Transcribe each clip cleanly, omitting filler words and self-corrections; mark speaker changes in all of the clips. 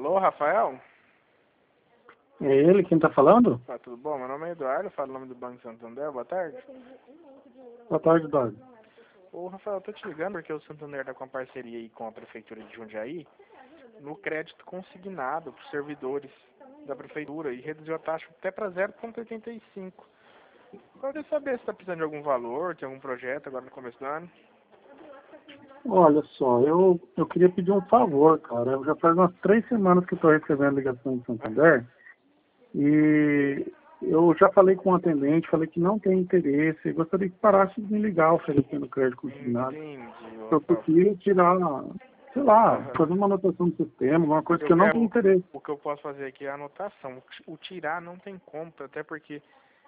Speaker 1: Alô, Rafael?
Speaker 2: É ele quem tá falando?
Speaker 1: Tá tudo bom? Meu nome é Eduardo, eu falo o nome do Banco Santander. Boa tarde.
Speaker 2: Boa tarde, Eduardo.
Speaker 1: Ô, Rafael, eu tô te ligando porque o Santander tá com uma parceria aí com a Prefeitura de Jundiaí no crédito consignado para os servidores da Prefeitura e reduziu a taxa até para 0,85. Eu queria saber se tá precisando de algum valor, tem algum projeto agora no começo do ano.
Speaker 2: Olha só, eu queria pedir um favor, cara. Eu já faz umas 3 semanas que estou recebendo ligação de Santander e eu já falei com o atendente, falei que não tem interesse, gostaria que parasse de me ligar oferecendo crédito consignado.
Speaker 1: Entendi,
Speaker 2: Eu
Speaker 1: Rafael.
Speaker 2: prefiro tirar, sei lá, fazer uma anotação no sistema, alguma coisa que eu não tenho interesse.
Speaker 1: O que eu posso fazer aqui é a anotação. O tirar não tem como, até porque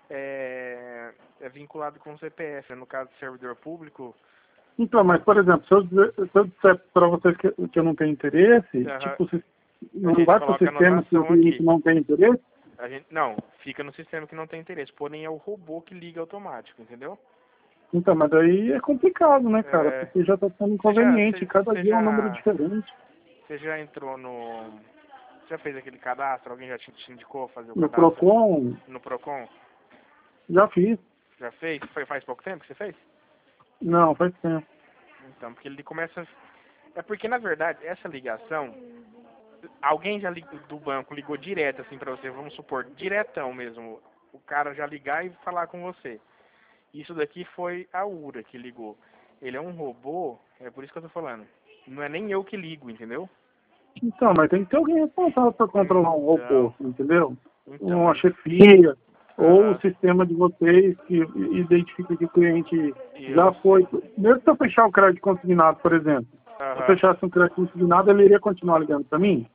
Speaker 1: é vinculado com o CPF. No caso do servidor público.
Speaker 2: Então, mas, por exemplo, se eu disser para vocês que eu não tenho interesse, tipo, não vai para o sistema que o cliente não tem interesse?
Speaker 1: Não, fica no sistema que não tem interesse. Porém, é o robô que liga automático, entendeu?
Speaker 2: Então, mas daí é complicado, né, cara? Porque já está sendo inconveniente. Cada dia é um número diferente.
Speaker 1: Você já entrou no... Você já fez aquele cadastro? Alguém já te indicou fazer o
Speaker 2: No
Speaker 1: cadastro?
Speaker 2: Procon?
Speaker 1: No Procon?
Speaker 2: Já fiz.
Speaker 1: Já fez? Faz pouco tempo que você fez?
Speaker 2: Não, faz tempo.
Speaker 1: Então, porque ele começa... É porque, na verdade, essa ligação... Alguém já do banco ligou direto, assim, pra você, vamos supor, diretão mesmo. O cara já ligar e falar com você. Isso daqui foi a URA que ligou. Ele é um robô, é por isso que eu tô falando. Não é nem eu que ligo, entendeu?
Speaker 2: Então, mas tem que ter alguém responsável por controlar um robô, entendeu?
Speaker 1: Então,
Speaker 2: uma chefia, ou o sistema de vocês que identifica que o cliente já foi. Mesmo se eu fechar o crédito consignado, por exemplo, se eu fechasse um crédito consignado, ele iria continuar ligando para mim?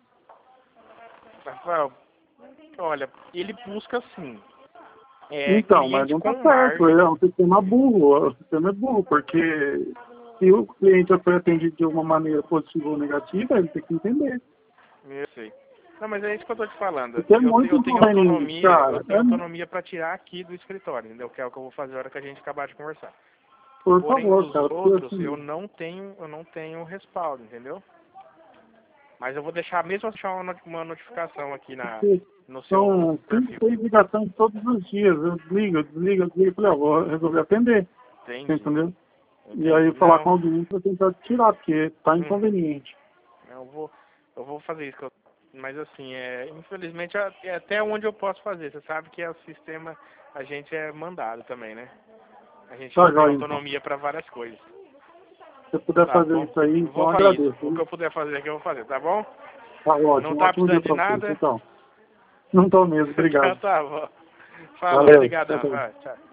Speaker 1: Rafael, olha, ele busca sim.
Speaker 2: Então, mas não tá certo, é um sistema burro, o sistema é burro, porque se o cliente foi atendido de uma maneira positiva ou negativa, ele tem que entender.
Speaker 1: Eu sei. Não, mas é isso que eu tô te falando.
Speaker 2: É muito
Speaker 1: eu tenho autonomia, eu tenho autonomia para tirar aqui do escritório, entendeu? Que é o que eu vou fazer na hora que a gente acabar de conversar.
Speaker 2: Por
Speaker 1: Porém,
Speaker 2: favor,
Speaker 1: os
Speaker 2: cara,
Speaker 1: outros
Speaker 2: assim,
Speaker 1: eu não tenho respaldo, entendeu? Mas eu vou deixar mesmo uma notificação aqui no seu perfil.
Speaker 2: São 5, 6 ligações todos os dias. Eu desligo. Falei, vou resolver atender.
Speaker 1: Entendi.
Speaker 2: Entendeu? E aí falar com alguém para tentar tirar, porque tá inconveniente.
Speaker 1: Eu vou fazer isso. Mas assim, infelizmente é até onde eu posso fazer. Você sabe que é o sistema, a gente é mandado também, né? A gente tem autonomia para várias coisas.
Speaker 2: Se eu puder fazer isso aí, então agradeço.
Speaker 1: O que eu puder fazer aqui, eu vou fazer, tá bom?
Speaker 2: Tá ótimo.
Speaker 1: Não tá precisando de nada?
Speaker 2: Então. Não tô mesmo, obrigado.
Speaker 1: Tá bom. Falou, obrigado. Tchau.